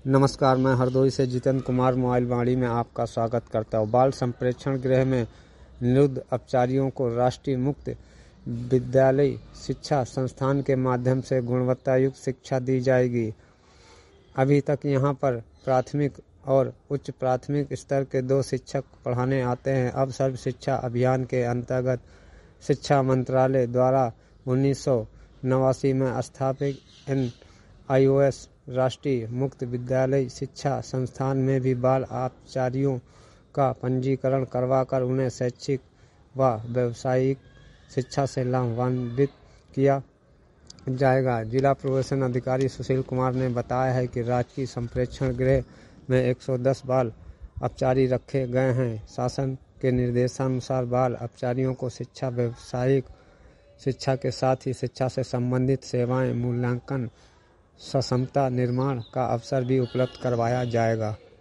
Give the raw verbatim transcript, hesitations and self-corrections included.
नमस्कार, मैं हरदोई से जितेंद्र कुमार मोबाइल वाणी में आपका स्वागत करता हूँ। बाल संप्रेक्षण गृह में निरुद्ध अपचारियों को राष्ट्रीय मुक्त विद्यालय शिक्षा संस्थान के माध्यम से गुणवत्तायुक्त शिक्षा दी जाएगी। अभी तक यहाँ पर प्राथमिक और उच्च प्राथमिक स्तर के दो शिक्षक पढ़ाने आते हैं। अब सर्व शिक्षा अभियान के अंतर्गत शिक्षा मंत्रालय द्वारा उन्नीस सौ नवासी में स्थापित एन आई ओ एस राष्ट्रीय मुक्त विद्यालय शिक्षा संस्थान में भी बाल अपचारियों का पंजीकरण करवाकर उन्हें शैक्षिक व व्यावसायिक शिक्षा से लाभान्वित किया जाएगा। जिला प्रबंधन अधिकारी सुशील कुमार ने बताया है कि राजकीय संप्रेक्षण गृह में एक सौ दस बाल अपचारी रखे गए हैं। शासन के निर्देशानुसार बाल अपचारियों को शिक्षा व्यावसायिक शिक्षा के साथ ही शिक्षा से संबंधित सेवाएं, मूल्यांकन, सक्षमता निर्माण का अवसर भी उपलब्ध करवाया जाएगा।